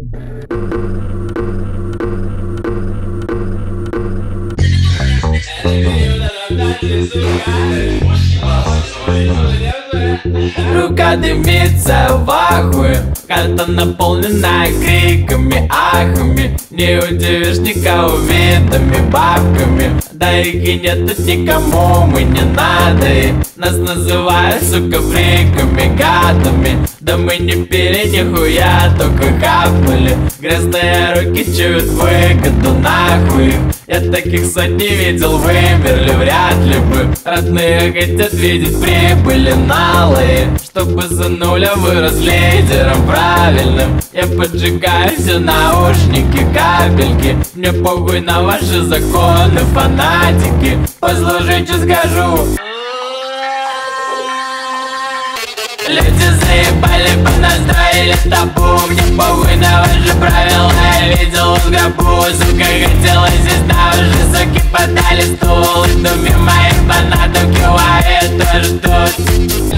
Рука дымится в ахуе, карта наполнена криками, ахами. Не удивишь никого видами, бабками. Да и нет тут никому, мы не надо. И нас называют, сука, фриками, гадами. Да мы не пили нихуя, только хапнули. Грязные руки чуют выгоду, нахуй. Я таких сотни видел, вымерли вряд ли бы. Родные хотят видеть прибыли налые, чтобы за нуля вырос лидером правильным. Я поджигаю все наушники, капельки. Мне похуй на ваши законы, фанатики. Послушайте, скажу. Люди заебали, понастроили табу. Мне похуй на ваши правила, я видел в гробу. Сука, хотелось здесь на уже, суки, подали стул. Иду мимо моих фанатов, кивает тоже тут.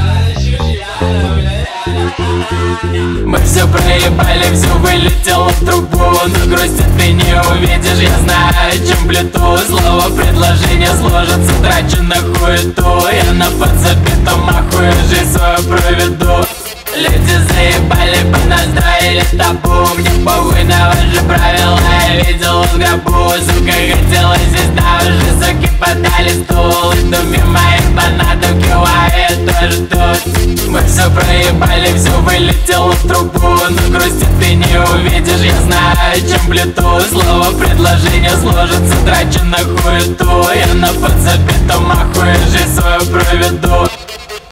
Мы все проебали, все вылетело в трубу. Но грусти ты не увидишь, я знаю, чем плету. Слово предложение сложится, трачу на хуету. Я на подзабитом ахуе жизнь свою проведу. Люди заебали, понастроили табу. Мне похуй на ваши правила, я видел в гробу. Сука, хотелось здесь на уже, суки, подали стул. Иду мимо моих фанатов, кивает тоже тут. Мы все проебали, все вылетело в трубу. Но грусти ты не увидишь, я знаю, чем плету. Слово предложение сложится, трачу на хуету. Я на подзабитом ахуе жизнь свою проведу.